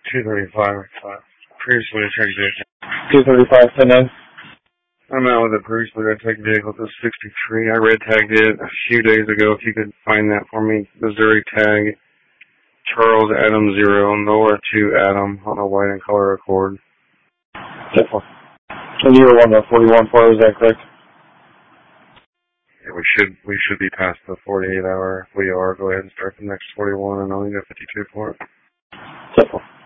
235. Previously attacked vehicle. 235, 10-9. I'm out with a previously attacked vehicle. It's a 63. I red tagged it a few days ago. If you could find that for me. Missouri tag. Charles Adam 0, Noah 2 Adam on a white and color Accord. 10-4. And you were on the 41 for, is that correct? Yeah, we should be past the 48 hour. If we are, go ahead and start the next 41 and only go 52 for it. 10-4.